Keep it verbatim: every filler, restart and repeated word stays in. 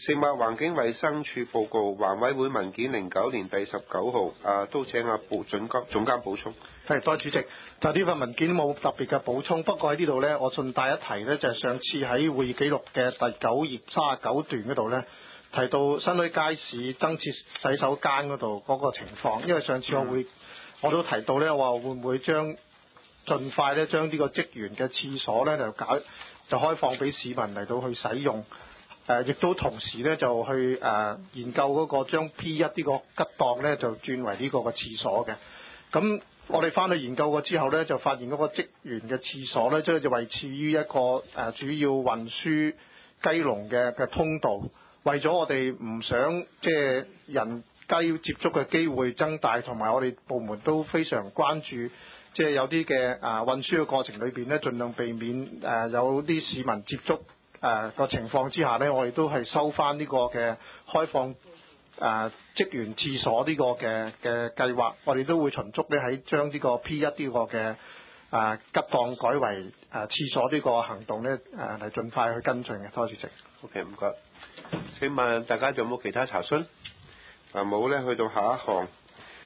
食物環境衛生署報告，環委會文件零九年第十九號，啊，都請阿部總監總監補充。 係，多謝主席。就呢份文件冇特別嘅補充，不過喺呢度呢，我順帶一提呢，就係、是、上次喺會議記錄嘅第九頁三十九段嗰度呢，提到新墟街市增設洗手間嗰度嗰個情況，因為上次我會、嗯、我都提到呢，話會唔會將盡快呢將呢個職員嘅廁所呢，就搞就開放俾市民嚟到去使用。誒，亦都同時咧就去誒、呃、研究嗰個將 P 一呢個吉檔咧就轉為呢個個廁所嘅。咁我哋翻去研究過之後咧，就發現嗰個職員嘅廁所咧，即係就位置於一個誒、呃、主要運輸雞籠嘅嘅通道。為咗我哋唔想即係人雞接觸嘅機會增大，同埋我哋部門都非常關注，即係有啲嘅誒運輸嘅過程裏邊咧，盡量避免誒、呃、有啲市民接觸。誒、呃、個情況之下呢，我哋都係收翻呢個嘅開放誒、呃、職員廁所呢個嘅嘅計劃，我哋都會循足呢喺將呢個 P 一呢個嘅誒吉檔改為誒、呃、廁所呢個行動呢誒嚟盡快去跟進嘅。多謝主席。 OK，唔該。請問大家仲有冇其他查詢？啊冇呢，去到下一項。